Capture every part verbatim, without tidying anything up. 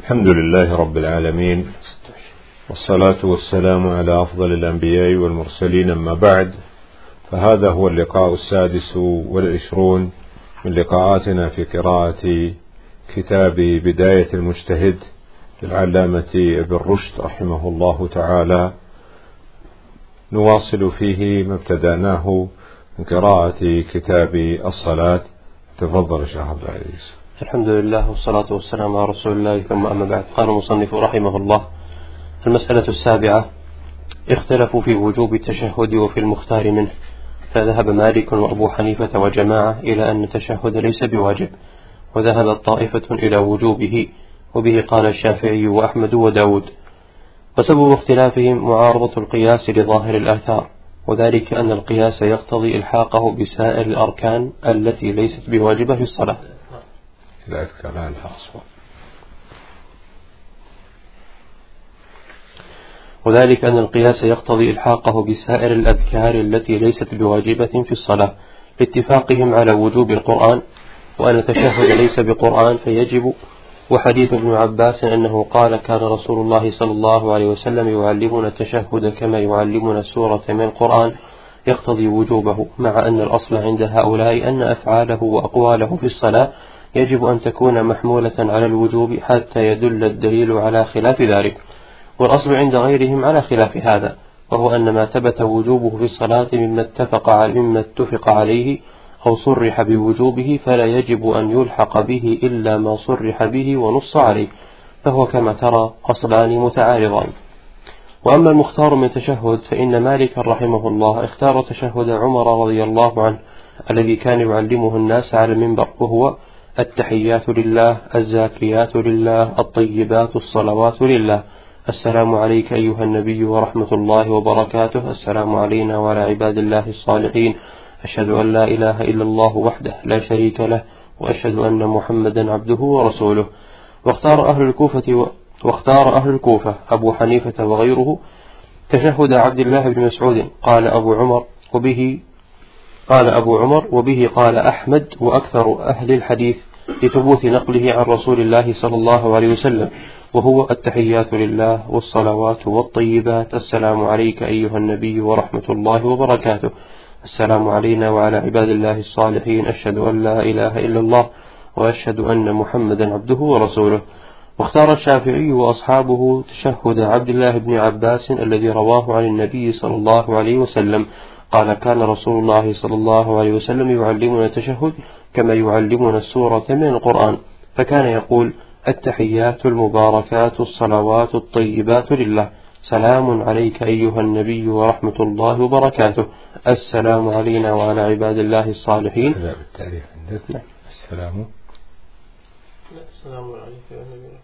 الحمد لله رب العالمين، والصلاة والسلام على أفضل الأنبياء والمرسلين، أما بعد، فهذا هو اللقاء السادس والعشرون من لقاءاتنا في قراءة كتاب بداية المجتهد للعلامة ابن رشد رحمه الله تعالى. نواصل فيه ما ابتدأناه من قراءة كتاب الصلاة. تفضل يا شيخ عبد العزيز. الحمد لله والصلاة والسلام على رسول الله، ثم أما بعد. قال المصنف رحمه الله: المسألة السابعة: اختلفوا في وجوب التشهد وفي المختار منه، فذهب مالك وأبو حنيفة وجماعة إلى أن التشهد ليس بواجب، وذهبت طائفة إلى وجوبه، وبه قال الشافعي وأحمد وداود. وسبب اختلافهم معارضة القياس لظاهر الآثار، وذلك أن القياس يقتضي إلحاقه بسائر الأركان التي ليست بواجبة في الصلاة. وذلك أن القياس يقتضي إلحاقه بسائر الأذكار التي ليست بواجبة في الصلاة، لاتفاقهم على وجوب القرآن، وأن التشهد ليس بقرآن فيجب. وحديث ابن عباس أنه قال: كان رسول الله صلى الله عليه وسلم يعلمنا التشهد كما يعلمنا السورة من القرآن، يقتضي وجوبه، مع أن الأصل عند هؤلاء أن أفعاله وأقواله في الصلاة يجب أن تكون محمولة على الوجوب حتى يدل الدليل على خلاف ذلك، والأصل عند غيرهم على خلاف هذا، وهو أن ما ثبت وجوبه في الصلاة مما اتفق مما اتفق عليه أو صرح بوجوبه فلا يجب أن يلحق به إلا ما صرح به ونص عليه، فهو كما ترى أصلان متعارضان. وأما المختار من تشهد فإن مالك رحمه الله اختار تشهد عمر رضي الله عنه الذي كان يعلمه الناس على المنبر، وهو: التحيات لله، الزاكيات لله، الطيبات الصلوات لله، السلام عليك أيها النبي ورحمة الله وبركاته، السلام علينا وعلى عباد الله الصالحين، أشهد أن لا إله إلا الله وحده لا شريك له، وأشهد أن محمدا عبده ورسوله. واختار أهل الكوفة و... واختار أهل الكوفة أبو حنيفة وغيره تشهد عبد الله بن مسعود. قال أبو عمر وبه قال أبو عمر وبه قال أحمد وأكثر أهل الحديث لثبوت نقله عن رسول الله صلى الله عليه وسلم، وهو: التحيات لله والصلوات والطيبات، السلام عليك أيها النبي ورحمة الله وبركاته، السلام علينا وعلى عباد الله الصالحين، أشهد أن لا إله إلا الله وأشهد أن محمدا عبده ورسوله. واختار الشافعي وأصحابه تشهد عبد الله بن عباس الذي رواه عن النبي صلى الله عليه وسلم قال: كان رسول الله صلى الله عليه وسلم يعلمنا التشهد كما يعلمنا السورة من القرآن، فكان يقول: التحيات المباركات الصلوات الطيبات لله، سلام عليك أيها النبي ورحمة الله وبركاته، السلام علينا وعلى عباد الله الصالحين. بالتعريف عندك السلام السلام عليك يا النبي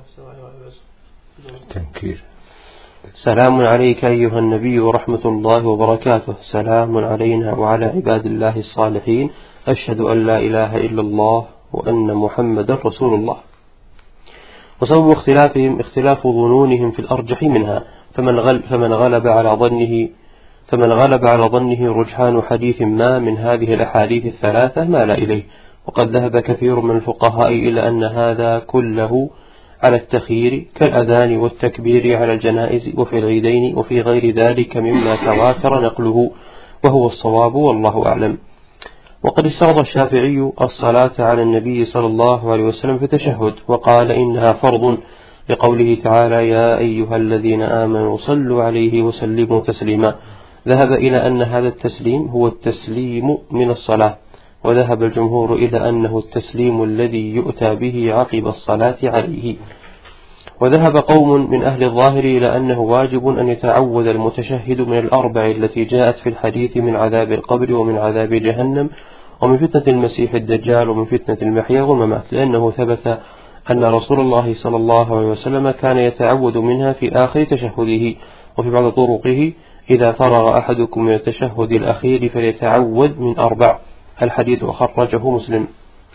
تنكير سلام عليك أيها النبي ورحمة الله وبركاته، سلام علينا وعلى عباد الله الصالحين، أشهد أن لا إله إلا الله وأن محمدا رسول الله. وسبب اختلافهم اختلاف ظنونهم في الأرجح منها، فمن غلب, فمن غلب على ظنه فمن غلب على ظنه رجحان حديث ما من هذه الأحاديث الثلاثة مال إليه. وقد ذهب كثير من الفقهاء إلى أن هذا كله على التخيير كالأذان والتكبير على الجنائز وفي العيدين وفي غير ذلك مما تواتر نقله، وهو الصواب والله أعلم. وقد استغرب الشافعي الصلاة على النبي صلى الله عليه وسلم في التشهد، وقال إنها فرض لقوله تعالى: يا أيها الذين آمنوا صلوا عليه وسلموا تسليما. ذهب إلى أن هذا التسليم هو التسليم من الصلاة، وذهب الجمهور إلى أنه التسليم الذي يؤتى به عقب الصلاة عليه. وذهب قوم من أهل الظاهر إلى أنه واجب أن يتعوذ المتشهد من الأربع التي جاءت في الحديث: من عذاب القبر ومن عذاب جهنم ومن فتنة المسيح الدجال ومن فتنة المحيا والممات، لأنه ثبت أن رسول الله صلى الله عليه وسلم كان يتعوذ منها في آخر تشهده. وفي بعض طرقه: إذا فرغ أحدكم من التشهد الأخير فليتعوذ من أربع، الحديث أخرجه مسلم.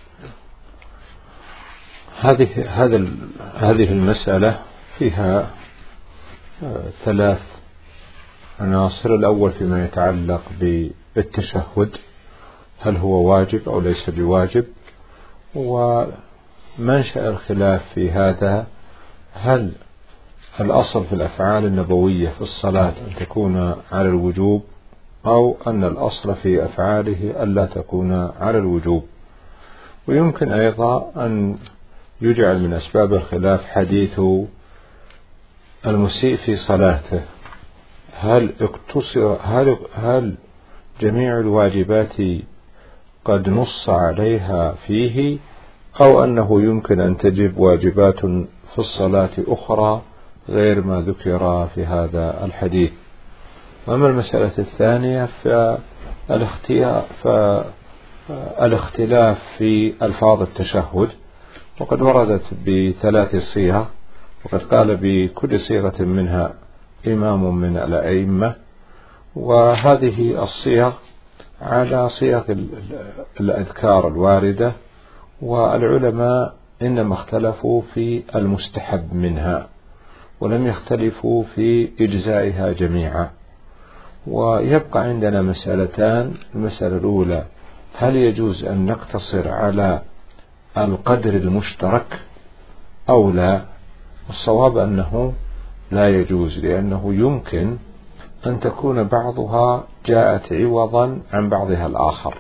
هذه هذا هذه المسألة فيها ثلاث عناصر. الأول فيما يتعلق بالتشهد، هل هو واجب أو ليس بواجب، ومنشأ الخلاف في هذا هل الأصل في الأفعال النبوية في الصلاة أن تكون على الوجوب، أو أن الأصل في أفعاله ألا تكون على الوجوب؟ ويمكن أيضا أن يجعل من أسباب الخلاف حديث المسيء في صلاته، هل اقتصر هل, هل جميع الواجبات قد نص عليها فيه، أو أنه يمكن أن تجب واجبات في الصلاة أخرى غير ما ذكر في هذا الحديث؟ وأما المسألة الثانية فالاختلاف في ألفاظ التشهد، وقد وردت بثلاث صيغ، وقد قال بكل صيغة منها إمام من الأئمة، وهذه الصيغ على صيغ الأذكار الواردة، والعلماء إنما اختلفوا في المستحب منها ولم يختلفوا في إجزائها جميعا. ويبقى عندنا مسألتان: المسألة الأولى، هل يجوز أن نقتصر على القدر المشترك أو لا؟ الصواب أنه لا يجوز، لأنه يمكن أن تكون بعضها جاءت عوضا عن بعضها الآخر.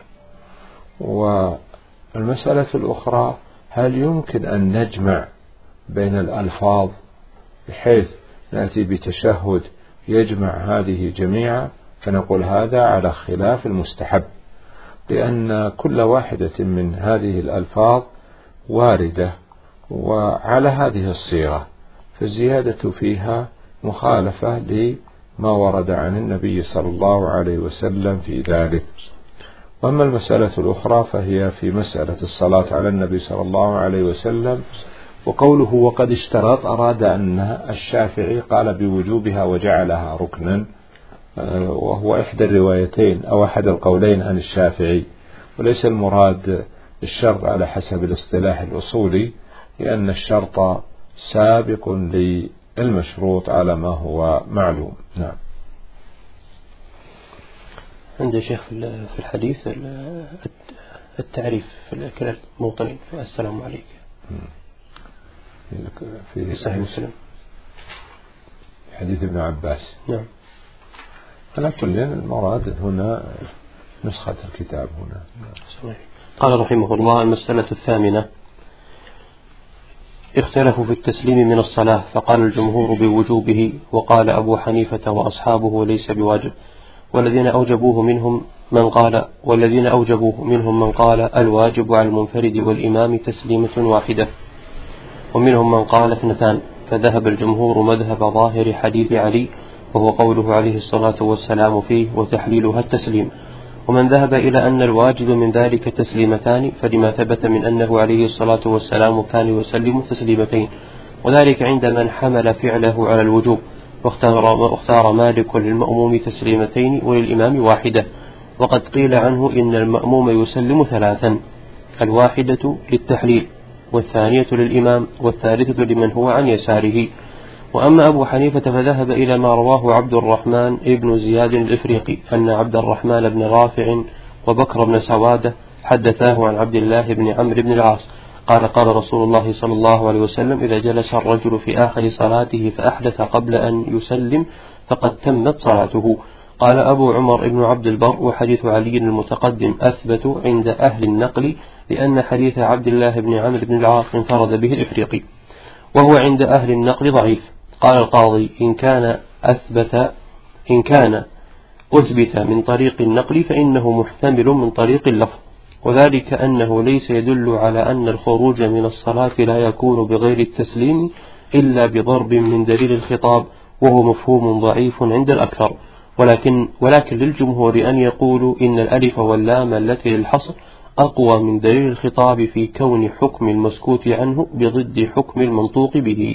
والمسألة الأخرى، هل يمكن أن نجمع بين الألفاظ بحيث نأتي بتشهد يجمع هذه جميعا؟ فنقول هذا على خلاف المستحب، لأن كل واحدة من هذه الألفاظ واردة وعلى هذه الصيغة، فالزيادة فيها مخالفة لما ورد عن النبي صلى الله عليه وسلم في ذلك. وأما المسألة الأخرى فهي في مسألة الصلاة على النبي صلى الله عليه وسلم، وقوله وقد اشترط أراد أن الشافعي قال بوجوبها وجعلها ركنا، وهو إحدى الروايتين أو أحد القولين عن الشافعي، وليس المراد الشرط على حسب الاصطلاح الأصولي، لأن الشرط سابق للمشروط على ما هو معلوم. نعم. عند شيخ في الحديث التعريف في الكلام الموطنين، السلام عليك في صحيح مسلم حديث ابن عباس. نعم. على كل المراد هنا نسخة الكتاب هنا. صحيح. قال رحمه الله: المسألة الثامنة: اختلفوا في التسليم من الصلاة، فقال الجمهور بوجوبه، وقال أبو حنيفة وأصحابه ليس بواجب، والذين أوجبوه منهم من قال والذين أوجبوه منهم من قال الواجب على المنفرد والإمام تسليمة واحدة، ومنهم من قال اثنتان، فذهب الجمهور مذهب ظاهر حديث علي، وهو قوله عليه الصلاة والسلام فيه وتحليلها التسليم. ومن ذهب إلى أن الواجب من ذلك تسليمتان، فلما ثبت من أنه عليه الصلاة والسلام كان يسلم تسليمتين، وذلك عند من حمل فعله على الوجوب. واختار مالك للمأموم تسليمتين وللإمام واحدة، وقد قيل عنه إن المأموم يسلم ثلاثا: الواحدة للتحليل، والثانية للإمام، والثالثة لمن هو عن يساره. وأما أبو حنيفة فذهب إلى ما رواه عبد الرحمن ابن زياد الإفريقي أن عبد الرحمن بن رافع وبكر بن سوادة حدثاه عن عبد الله بن عمرو بن العاص قال: قال رسول الله صلى الله عليه وسلم: إذا جلس الرجل في آخر صلاته فأحدث قبل أن يسلم فقد تمت صلاته. قال أبو عمر بن عبد البر: وحديث علي المتقدم أثبت عند أهل النقل، لأن حديث عبد الله بن عمرو بن العاص انفرد به الإفريقي، وهو عند أهل النقل ضعيف. قال القاضي: إن كان أثبت إن كان أثبت من طريق النقل فإنه محتمل من طريق اللفظ، وذلك أنه ليس يدل على أن الخروج من الصلاة لا يكون بغير التسليم إلا بضرب من دليل الخطاب، وهو مفهوم ضعيف عند الأكثر. ولكن, ولكن للجمهور أن يقولوا إن الألف واللام التي للحصر أقوى من دليل الخطاب في كون حكم المسكوت عنه بضد حكم المنطوق به.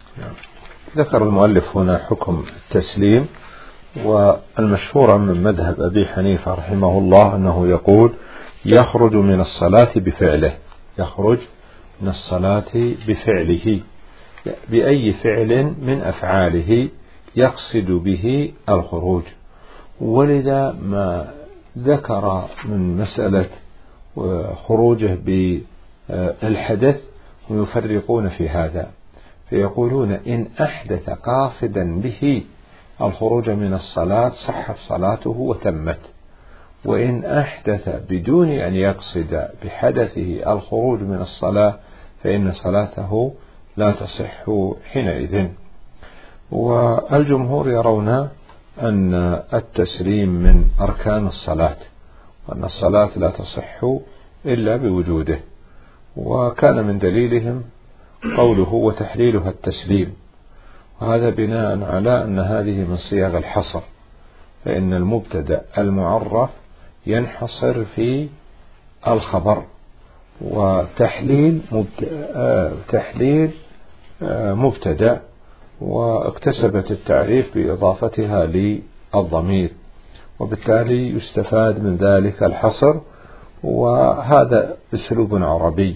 ذكر المؤلف هنا حكم التسليم، والمشهور من مذهب أبي حنيفة رحمه الله أنه يقول: يخرج من الصلاة بفعله، يخرج من الصلاة بفعله، بأي فعل من أفعاله يقصد به الخروج. ولذا ما ذكر من مسألة خروجه بالحدث ويفرقون في هذا، فيقولون إن أحدث قاصدا به الخروج من الصلاة صحت صلاته وتمت، وإن أحدث بدون أن يقصد بحدثه الخروج من الصلاة فإن صلاته لا تصح حينئذ. والجمهور يرون أن التسليم من أركان الصلاة، وأن الصلاة لا تصح إلا بوجوده، وكان من دليلهم قوله وتحليلها التسليم، وهذا بناء على أن هذه من صيغ الحصر، فإن المبتدأ المعرف ينحصر في الخبر، وتحليل مبتدأ, تحليل مبتدأ واكتسبت التعريف بإضافتها للضمير، وبالتالي يستفاد من ذلك الحصر، وهذا أسلوب عربي.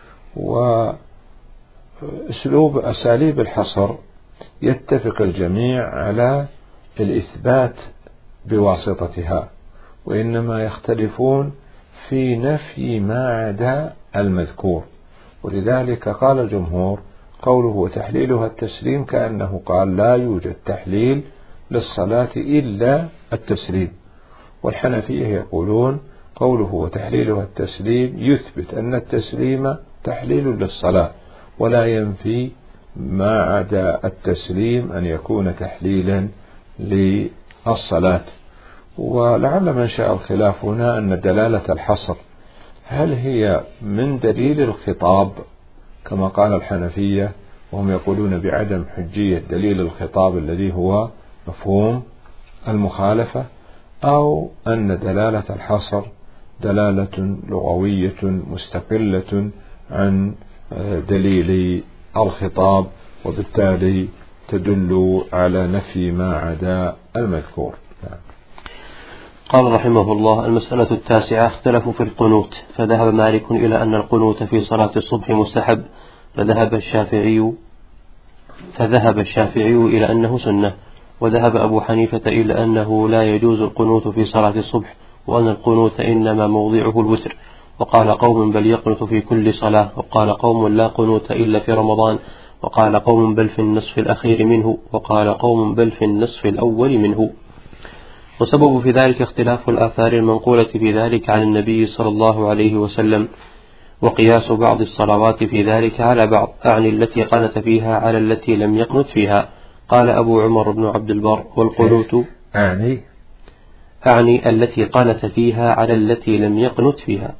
وأسلوب أساليب الحصر يتفق الجميع على الإثبات بواسطتها، وإنما يختلفون في نفي ما عدا المذكور. ولذلك قال الجمهور قوله وتحليلها التسليم كأنه قال لا يوجد تحليل للصلاة إلا التسليم. والحنفية يقولون قوله وتحليلها التسليم يثبت أن التسليم تحليل للصلاة، ولا ينفي ما عدا التسليم أن يكون تحليلا للصلاة. ولعل منشأ الخلاف هنا أن دلالة الحصر هل هي من دليل الخطاب كما قال الحنفية، وهم يقولون بعدم حجية دليل الخطاب الذي هو مفهوم المخالفة، أو أن دلالة الحصر دلالة لغوية مستقلة عن دليل الخطاب، وبالتالي تدل على نفي ما عدا المذكور. قال رحمه الله: المسألة التاسعة: اختلفوا في القنوت، فذهب مالك إلى أن القنوت في صلاة الصبح مستحب، فذهب الشافعي فذهب الشافعي إلى أنه سنة، وذهب أبو حنيفة إلى أنه لا يجوز القنوت في صلاة الصبح، وأن القنوت إنما موضعه الوتر. وقال قوم بل يقنت في كل صلاة، وقال قوم لا قنوت إلا في رمضان، وقال قوم بل في النصف الأخير منه، وقال قوم بل في النصف الأول منه. وسبب في ذلك اختلاف الآثار المنقولة في ذلك عن النبي صلى الله عليه وسلم، وقياس بعض الصلوات في ذلك على بعض، أعني التي قنت فيها على التي لم يقنت فيها. قال أبو عمر بن عبد البر: والقنوت أعني أعني التي قنت فيها على التي لم يقنت فيها.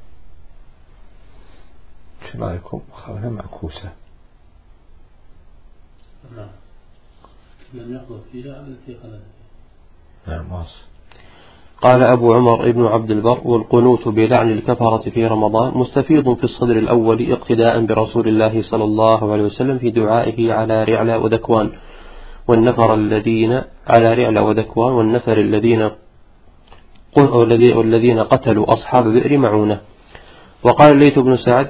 شو رأيكم؟ خلنا معكوسة. نعم، لم يقنت فيها على التي قنت فيها. نعم واصل. قال أبو عمر بن عبد البر: والقنوت بلعن الكفرة في رمضان مستفيض في الصدر الأول اقتداء برسول الله صلى الله عليه وسلم في دعائه على رعلى وذكوان والنفر الذين على رعلى وذكوان والنفر الذين والذين قتلوا أصحاب بئر معونة. وقال الليث بن سعد: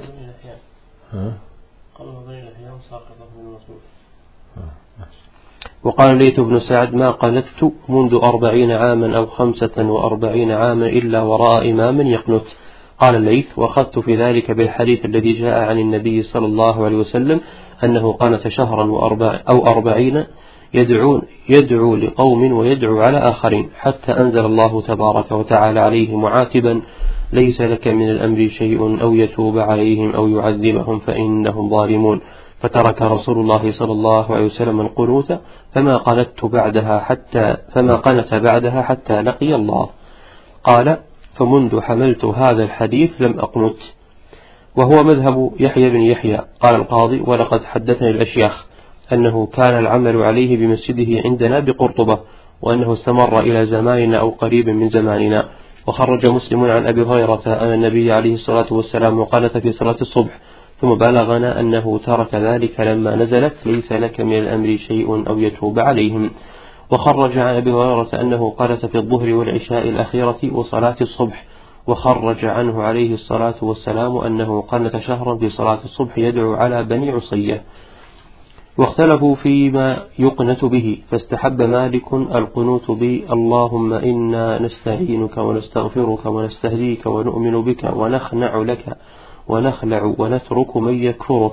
وقال الليث بن سعد: ما قنت منذ أربعين عاما أو خمسة وأربعين عاما إلا وراء إمام يقنت. قال الليث: وأخذت في ذلك بالحديث الذي جاء عن النبي صلى الله عليه وسلم أنه قنت شهرا وأربع أو أربعين يدعو, يدعو لقوم ويدعو على آخرين، حتى أنزل الله تبارك وتعالى عليه معاتبا: ليس لك من الأمر شيء أو يتوب عليهم أو يعذبهم فإنهم ظالمون. فترك رسول الله صلى الله عليه وسلم القنوت، فما قنت بعدها حتى فما قنت بعدها حتى لقي الله. قال: فمنذ حملت هذا الحديث لم أقنت. وهو مذهب يحيى بن يحيى. قال القاضي: ولقد حدثني الأشياخ أنه كان العمل عليه بمسجده عندنا بقرطبة، وأنه استمر إلى زماننا أو قريب من زماننا. وخرج مسلم عن أبي هريرة أن النبي عليه الصلاة والسلام قنت في صلاة الصبح، ثم بلغنا أنه ترك ذلك لما نزلت: ليس لك من الأمر شيء أو يتوب عليهم. وخرج عن أبي هريرة أنه قنت في الظهر والعشاء الأخيرة وصلاة الصبح. وخرج عنه عليه الصلاة والسلام أنه قنت شهرا في صلاة الصبح يدعو على بني عصية. واختلفوا فيما يقنت به، فاستحب مالك القنوت به: اللهم إنا نستعينك ونستغفرك ونستهديك ونؤمن بك ونخنع لك ونخلع ونترك من يكفرك.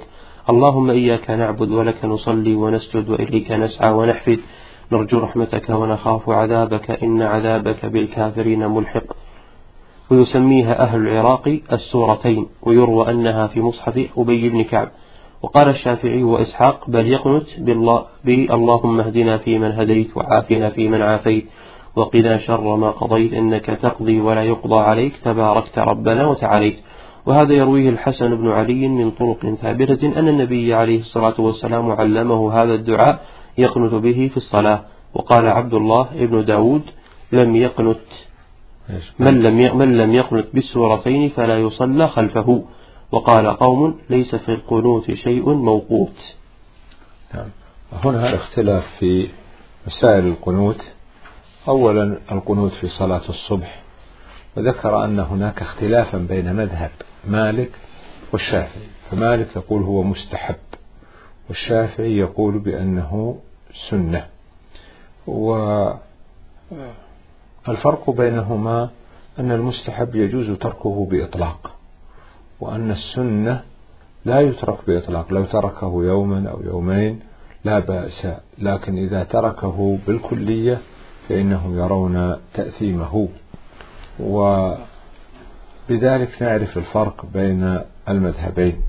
اللهم إياك نعبد ولك نصلي ونسجد وإليك نسعى ونحفد نرجو رحمتك ونخاف عذابك إن عذابك بالكافرين ملحق. ويسميها أهل العراق السورتين، ويروى أنها في مصحف أبي بن كعب. وقال الشافعي وإسحاق بل يقنت بالله اللهم اهدنا فيمن هديت وعافنا فيمن عافيت وقنا شر ما قضيت إنك تقضي ولا يقضى عليك تباركت ربنا وتعاليت. وهذا يرويه الحسن بن علي من طرق ثابتة أن النبي عليه الصلاة والسلام علمه هذا الدعاء يقنت به في الصلاة. وقال عبد الله ابن داود لم يقنت من لم من لم يقنت بالسورتين فلا يصلى خلفه. وقال قوم ليس في القنوت شيء موقوت. نعم. هنا اختلاف في مسائل القنوت. أولا القنوت في صلاة الصبح، وذكر أن هناك اختلافا بين مذهب مالك والشافعي، فمالك يقول هو مستحب والشافعي يقول بأنه سنة. والفرق بينهما أن المستحب يجوز تركه بإطلاق، وأن السنة لا يترك بإطلاق، لو تركه يوما أو يومين لا بأس، لكن إذا تركه بالكلية فإنهم يرون تأثيمه. وبذلك نعرف الفرق بين المذهبين.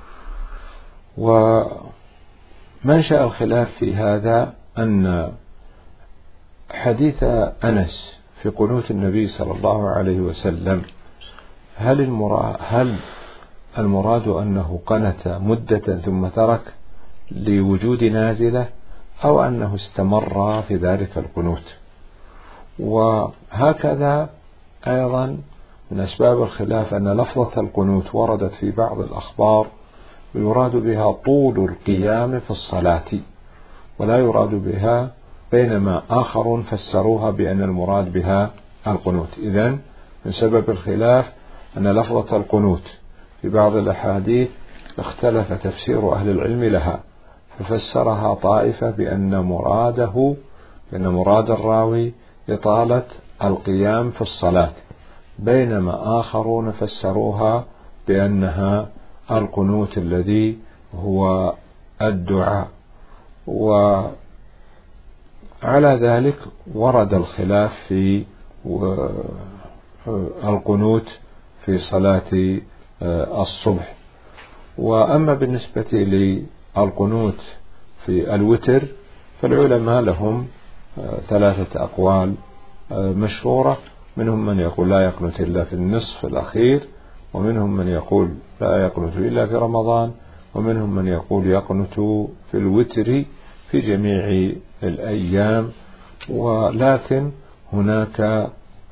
ومنشأ الخلاف في هذا أن حديث أنس في قنوت النبي صلى الله عليه وسلم هل المراد, هل المراد أنه قنت مدة ثم ترك لوجود نازلة، أو أنه استمر في ذلك القنوت؟ وهكذا أيضا من أسباب الخلاف أن لفظة القنوت وردت في بعض الأخبار ويراد بها طول القيام في الصلاة ولا يراد بها، بينما آخرون فسروها بأن المراد بها القنوت. إذن من سبب الخلاف أن لفظة القنوت في بعض الأحاديث اختلف تفسير أهل العلم لها، ففسرها طائفة بأن مراده بأن مراد الراوي إطالة القيام في الصلاة، بينما آخرون فسروها بأنها القنوت الذي هو الدعاء. وعلى ذلك ورد الخلاف في القنوت في صلاة الصبح. وأما بالنسبة للقنوت في الوتر فالعلماء لهم ثلاثة أقوال مشهورة، منهم من يقول لا يقنت إلا في النصف الأخير، ومنهم من يقول لا يقنت إلا في رمضان، ومنهم من يقول يقنت في الوتر في جميع الأيام. ولكن هناك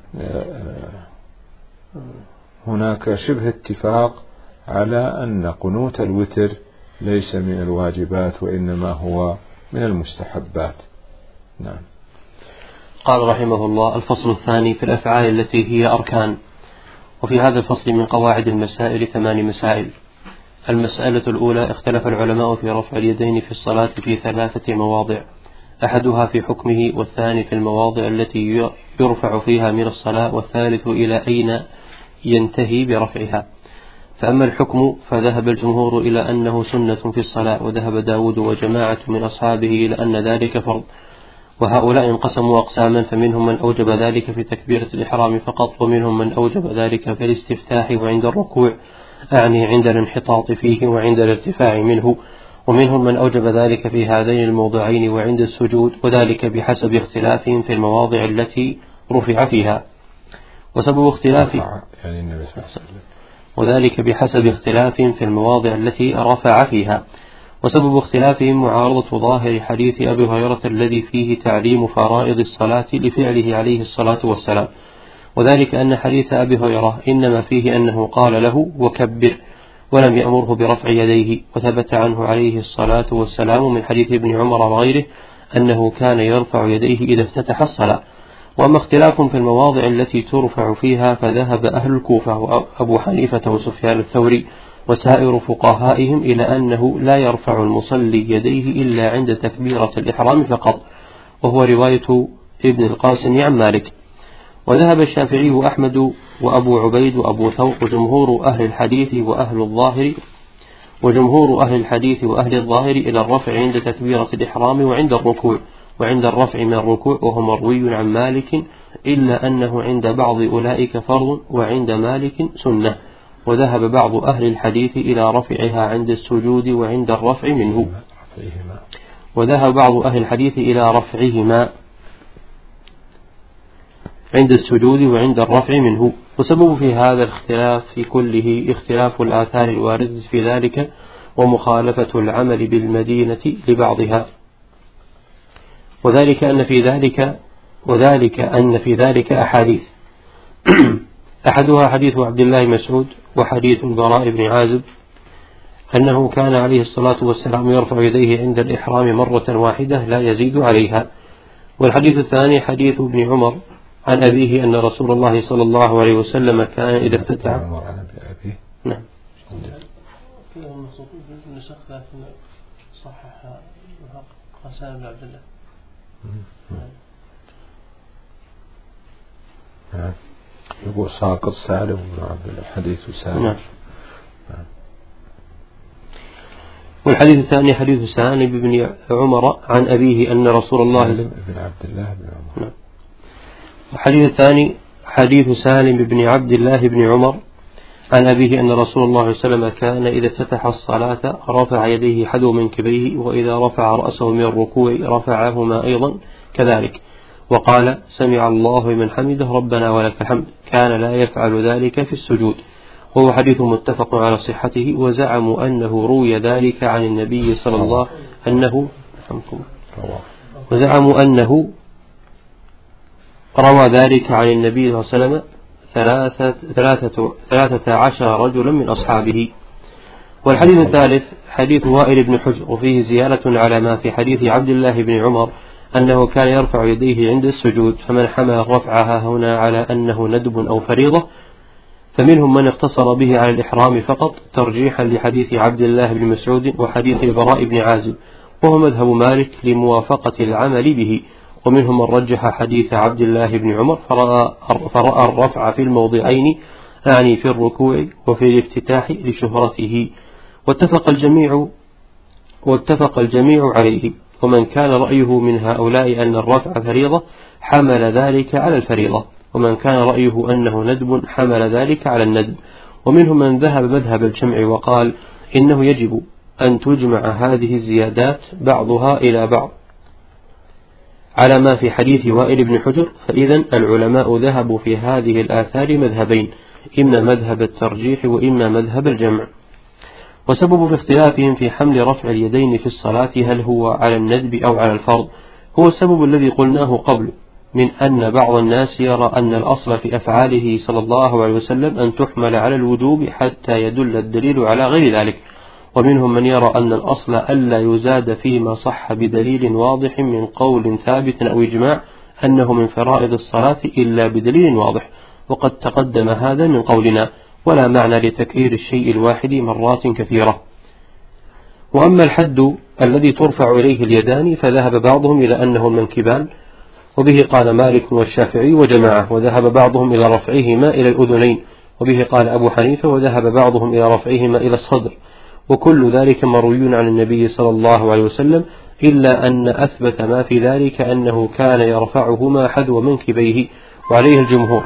هناك شبه اتفاق على أن قنوت الوتر ليس من الواجبات وإنما هو من المستحبات. نعم. قال رحمه الله: الفصل الثاني في الأفعال التي هي أركان. وفي هذا الفصل من قواعد المسائل ثمان مسائل. المسألة الأولى: اختلف العلماء في رفع اليدين في الصلاة في ثلاثة مواضع، أحدها في حكمه، والثاني في المواضع التي يرفع فيها من الصلاة، والثالث إلى أين ينتهي برفعها. فأما الحكم فذهب الجمهور إلى أنه سنة في الصلاة، وذهب داود وجماعة من أصحابه إلى أن ذلك فرض. وهؤلاء انقسموا أقساما، فمنهم من أوجب ذلك في تكبيرة الإحرام فقط، ومنهم من أوجب ذلك في الاستفتاح وعند الركوع، أعني عند الانحطاط فيه وعند الارتفاع منه، ومنهم من أوجب ذلك في هذين الموضعين وعند السجود، وذلك بحسب اختلافهم في المواضع التي رفع فيها. وسبب اختلاف يعني وذلك بحسب اختلافهم في المواضع التي رفع فيها. وسبب اختلافهم معارضة ظاهر حديث أبي هريرة الذي فيه تعليم فرائض الصلاة لفعله عليه الصلاة والسلام، وذلك أن حديث أبي هريرة إنما فيه أنه قال له وكبر، ولم يأمره برفع يديه. وثبت عنه عليه الصلاة والسلام من حديث ابن عمر وغيره أنه كان يرفع يديه إذا افتتح الصلاة. وأما اختلاف في المواضع التي ترفع فيها فذهب أهل الكوفة وأبو حنيفة وسفيان الثوري وسائر فقهائهم إلى أنه لا يرفع المصلي يديه إلا عند تكبيرة الإحرام فقط، وهو رواية ابن القاسم عن مالك. وذهب الشافعي وأحمد وأبو عبيد وأبو ثور وجمهور أهل الحديث وأهل الظاهر وجمهور أهل الحديث وأهل الظاهر إلى الرفع عند تكبيرة الإحرام وعند الركوع وعند الرفع من الركوع، وهو مروي عن مالك، إلا أنه عند بعض أولئك فرض وعند مالك سنة. وذهب بعض أهل الحديث إلى رفعها عند السجود وعند الرفع منه وذهب بعض أهل الحديث إلى رفعهما عند السجود وعند الرفع منه. وسبب في هذا الاختلاف في كله اختلاف الآثار الواردة في ذلك ومخالفة العمل بالمدينة لبعضها، وذلك أن في ذلك وذلك أن في ذلك أحاديث أحدها حديث عبد الله مسعود وحديث البراء بن عازب أنه كان عليه الصلاة والسلام يرفع يديه عند الإحرام مرة واحدة لا يزيد عليها. والحديث الثاني حديث ابن عمر عن أبيه أن رسول الله صلى الله عليه وسلم كان إذا افتتح نعم صحح غسان بن عبد الله نعم يقول ساقط سالم بن عبد الله حديث سالم نعم. والحديث الثاني حديث سالم بن عمر عن أبيه أن رسول الله بن عبد الله بن عمر نعم. الحديث الثاني حديث سالم بن عبد الله بن عمر عن أبيه أن رسول الله صلى الله عليه وسلم كان إذا افتتح الصلاة رفع يديه حذو منكبيه، وإذا رفع رأسه من الركوع رفعهما أيضا كذلك، وقال سمع الله لمن حمده ربنا ولك الحمد. كان لا يفعل ذلك في السجود، وهو حديث متفق على صحته. وزعموا أنه روي ذلك عن النبي صلى الله أنه وزعموا أنه روى ذلك عن النبي صلى الله عليه وسلم ثلاثة, ثلاثة, ثلاثة عشر رجلا من أصحابه. والحديث الثالث حديث وائل بن حجر، وفيه زيادة على ما في حديث عبد الله بن عمر أنه كان يرفع يديه عند السجود، فمن حمل رفعها هنا على أنه ندب أو فريضة فمنهم من اقتصر به على الإحرام فقط ترجيحا لحديث عبد الله بن مسعود وحديث البراء بن عازب، وهو مذهب مالك لموافقة العمل به. ومنهم من رجح حديث عبد الله بن عمر فرأى, فرأى الرفع في الموضعين، يعني في الركوع وفي الافتتاح لشهرته، واتفق الجميع واتفق الجميع عليه. ومن كان رأيه من هؤلاء أن الرفع فريضة حمل ذلك على الفريضة، ومن كان رأيه أنه ندب حمل ذلك على الندب. ومنهم من ذهب مذهب الجمع وقال إنه يجب أن تجمع هذه الزيادات بعضها إلى بعض على ما في حديث وائل بن حجر. فإذا العلماء ذهبوا في هذه الآثار مذهبين، إما مذهب الترجيح وإما مذهب الجمع. وسبب في اختلافهم في حمل رفع اليدين في الصلاة هل هو على الندب أو على الفرض هو السبب الذي قلناه قبل، من أن بعض الناس يرى أن الأصل في أفعاله صلى الله عليه وسلم أن تحمل على الوجوب حتى يدل الدليل على غير ذلك، ومنهم من يرى أن الأصل ألا يزاد فيما صح بدليل واضح من قول ثابت أو إجماع أنه من فرائض الصلاة إلا بدليل واضح، وقد تقدم هذا من قولنا، ولا معنى لتكرير الشيء الواحد مرات كثيرة. وأما الحد الذي ترفع إليه اليدان فذهب بعضهم إلى أنه المنكبان، وبه قال مالك والشافعي وجماعة، وذهب بعضهم إلى رفعهما إلى الأذنين، وبه قال أبو حنيفة، وذهب بعضهم إلى رفعهما إلى الصدر، وكل ذلك مروي عن النبي صلى الله عليه وسلم، إلا أن أثبت ما في ذلك أنه كان يرفعهما حذو منكبيه، وعليه الجمهور.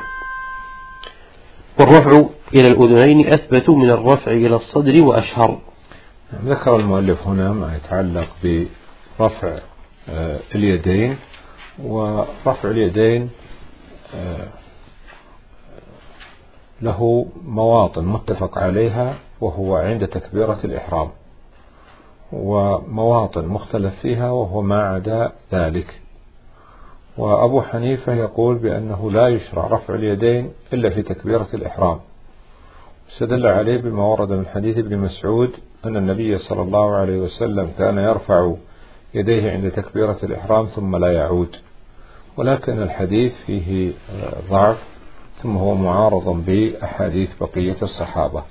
والرفع إلى الأذنين أثبت من الرفع إلى الصدر وأشهر. ذكر المؤلف هنا ما يتعلق برفع اليدين، ورفع اليدين له مواطن متفق عليها، وهو عند تكبيرة الإحرام، ومواطن مختلف فيها وهو ما عدا ذلك. وأبو حنيفة يقول بأنه لا يشرع رفع اليدين إلا في تكبيرة الإحرام، استدل عليه بما ورد من حديث ابن مسعود أن النبي صلى الله عليه وسلم كان يرفع يديه عند تكبيرة الإحرام ثم لا يعود، ولكن الحديث فيه ضعف، ثم هو معارض بأحاديث بقية الصحابة.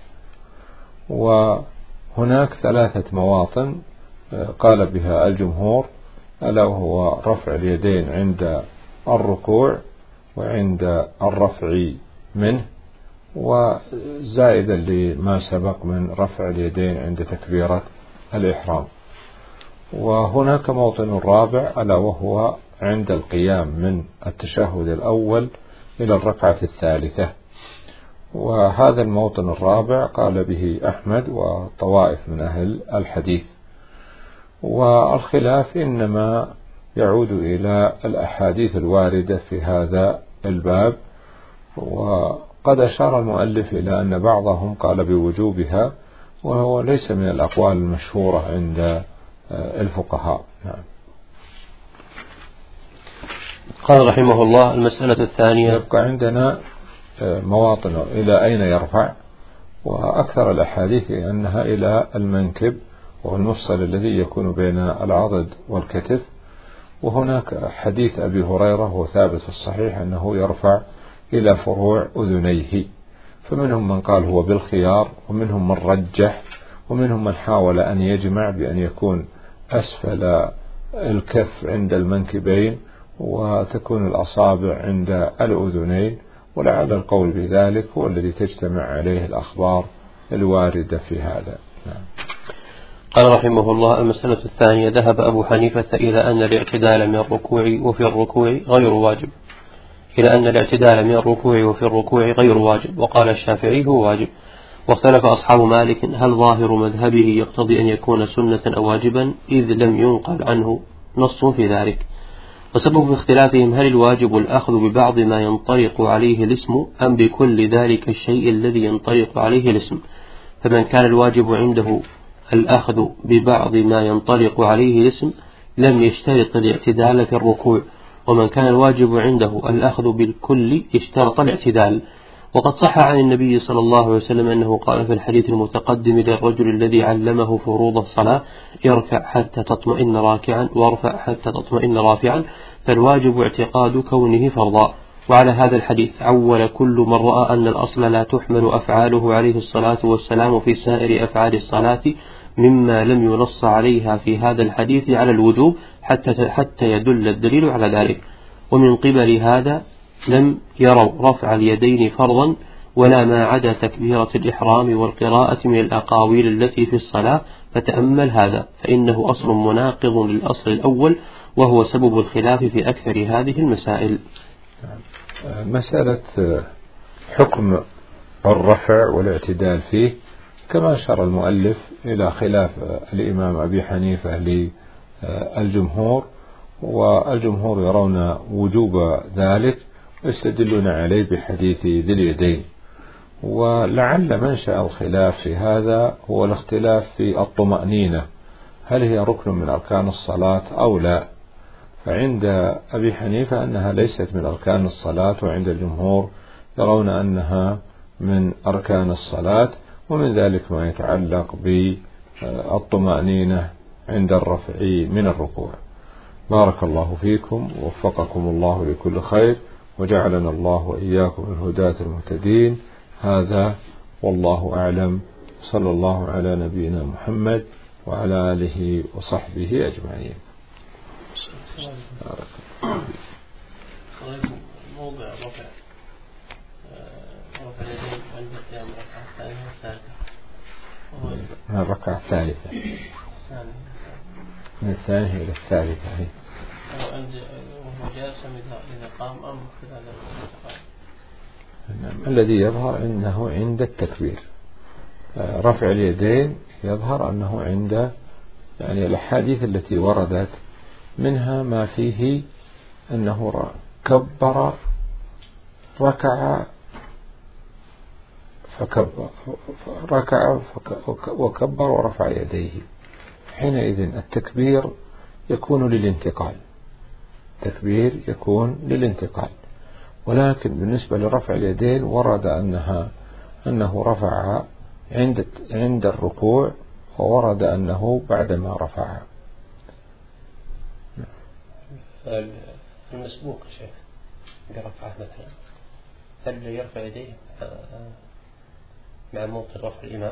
وهناك ثلاثة مواطن قال بها الجمهور، ألا وهو رفع اليدين عند الركوع وعند الرفع منه وزائدا لما سبق من رفع اليدين عند تكبيرة الإحرام. وهناك موطن رابع ألا وهو عند القيام من التشهد الأول إلى الركعة الثالثة، وهذا الموطن الرابع قال به أحمد وطوائف من أهل الحديث. والخلاف إنما يعود إلى الأحاديث الواردة في هذا الباب، وقد أشار المؤلف إلى أن بعضهم قال بوجوبها، وهو ليس من الأقوال المشهورة عند الفقهاء. نعم. قال رحمه الله: المسألة الثانية. يبقى عندنا مواطن إلى أين يرفع، وأكثر الأحاديث أنها إلى المنكب والمفصل الذي يكون بين العضد والكتف. وهناك حديث أبي هريرة هو ثابت في الصحيح أنه يرفع إلى فروع أذنيه، فمنهم من قال هو بالخيار، ومنهم من رجح، ومنهم من حاول أن يجمع بأن يكون أسفل الكف عند المنكبين وتكون الأصابع عند الأذنين، ولعل القول بذلك هو الذي تجتمع عليه الأخبار الواردة في هذا. نعم. قال رحمه الله: المسألة الثانية. ذهب أبو حنيفة إلى أن الاعتدال من الركوع وفي الركوع غير واجب إلى أن الاعتدال من الركوع وفي الركوع غير واجب، وقال الشافعي هو واجب. واختلف أصحاب مالك هل ظاهر مذهبه يقتضي أن يكون سنة أو واجبا، إذ لم ينقل عنه نص في ذلك. وسبب اختلافهم هل الواجب الأخذ ببعض ما ينطلق عليه الاسم أم بكل ذلك الشيء الذي ينطلق عليه الاسم. فمن كان الواجب عنده الأخذ ببعض ما ينطلق عليه الاسم لم يشترط الاعتدال في الركوع، ومن كان الواجب عنده الأخذ بالكل اشترط الاعتدال. وقد صح عن النبي صلى الله عليه وسلم أنه قال في الحديث المتقدم للرجل الذي علمه فروض الصلاة: اركع حتى تطمئن راكعا وارفع حتى تطمئن رافعا، فالواجب اعتقاد كونه فرضا. وعلى هذا الحديث عول كل من رأى أن الأصل لا تحمل أفعاله عليه الصلاة والسلام في سائر أفعال الصلاة مما لم ينص عليها في هذا الحديث على الوجوب حتى, حتى يدل الدليل على ذلك. ومن قبل هذا لم يروا رفع اليدين فرضا ولا ما عدا تكبيرة الإحرام والقراءة من الأقاويل التي في الصلاة، فتأمل هذا فإنه أصل مناقض للأصل الأول، وهو سبب الخلاف في أكثر هذه المسائل. مسألة حكم الرفع والاعتدال فيه كما أشار المؤلف إلى خلاف الإمام أبي حنيفة للجمهور، والجمهور يرون وجوب ذلك ويستدلون عليه بحديث ذي اليدين. ولعل منشأ الخلاف في هذا هو الاختلاف في الطمأنينة، هل هي ركن من أركان الصلاة أو لا. فعند أبي حنيفة أنها ليست من أركان الصلاة، وعند الجمهور يرون أنها من أركان الصلاة، ومن ذلك ما يتعلق بالطمأنينة عند الرفع من الركوع. بارك الله فيكم ووفقكم الله لكل خير، وجعلنا الله وإياكم من الهداة المهتدين. هذا والله أعلم، صلى الله على نبينا محمد وعلى آله وصحبه أجمعين. موضع رفع رفع اليدين عند القيام الركعة الثانية والثالثة من الركعة الثالثة من الثانية إلى الثالثة عند وهو جالس إذا قام أم خلال الانتقال. الذي يظهر أنه عند التكبير. رفع اليدين يظهر أنه عند، يعني الأحاديث التي وردت منها ما فيه أنه كبر ركع فكبر ركع وكبر ورفع يديه. حينئذ التكبير يكون للانتقال، التكبير يكون للانتقال. ولكن بالنسبة لرفع اليدين ورد أنها أنه رفع عند عند الركوع، وورد أنه بعدما رفع. المسبوق شيخ برفعه مثلا، هل يرفع يديه مع موطن رفع الإمام؟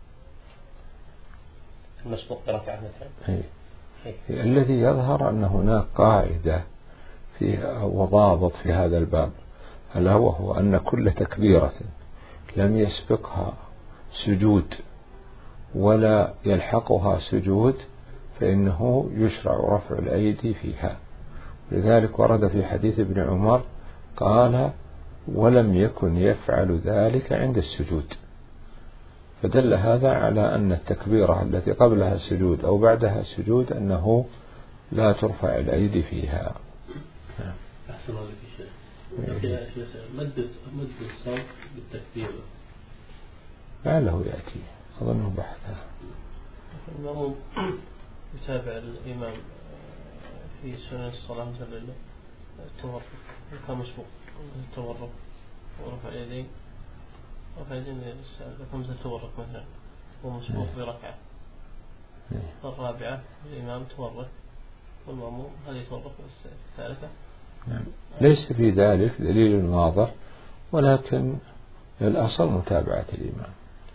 المسبوق برفعه مثلا. هي. هي. الذي يظهر أن هناك قاعدة في وضابط في هذا الباب، ألا وهو أن كل تكبيرة لم يسبقها سجود ولا يلحقها سجود فإنه يشرع رفع الأيدي فيها. لذلك ورد في حديث ابن عمر قال ولم يكن يفعل ذلك عند السجود، فدل هذا على أن التكبيرة التي قبلها سجود أو بعدها سجود أنه لا ترفع الأيدي فيها. أحسن الله في شيء مد مد الصوت بالتكبير لعله يأتي أظنه بحثها. المأموم يتابع الإمام في سنن الصلاة مثل التورك كان مسبوق التورك ورفع اليدين رفع اليدين مثل التورك مثلا هو مسبوق بركعة الرابعة الإمام تورك والمأموم هل يتورك الثالثة. ليس في ذلك دليل واضح، ولكن الأصل متابعة الإمام.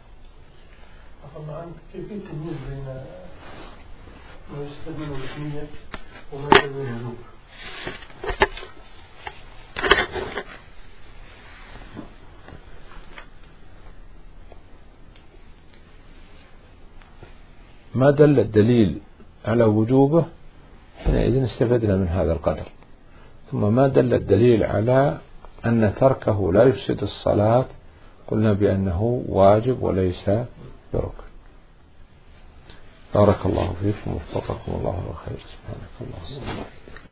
طبعا كيف التمييز بين ما يستخدمه الاسمية وما يستخدمه الهدوء؟ ما دل الدليل على وجوبه حينئذ استفدنا من هذا القدر، ثم ما دل الدليل على أن تركه لا يفسد الصلاة قلنا بأنه واجب وليس بركن. بارك الله فيكم ووفقكم الله للخير. سبحانك اللهم وبحمدك.